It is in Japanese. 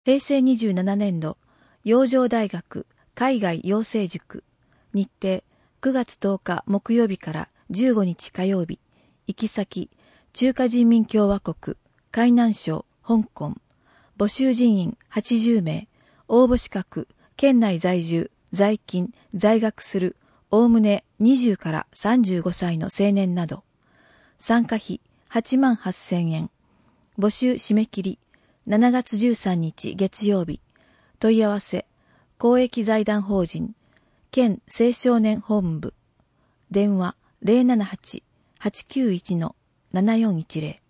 平成27年度、陽城大学海外養成塾、日程9月10日木曜日から15日火曜日、行き先、中華人民共和国、海南省、香港、募集人員80名、応募資格、県内在住、在勤、在学する、おおむね20から35歳の青年など、参加費88,000円、募集締め切り、7月13日月曜日。問い合わせ、公益財団法人、県青少年本部。電話078-891-7410。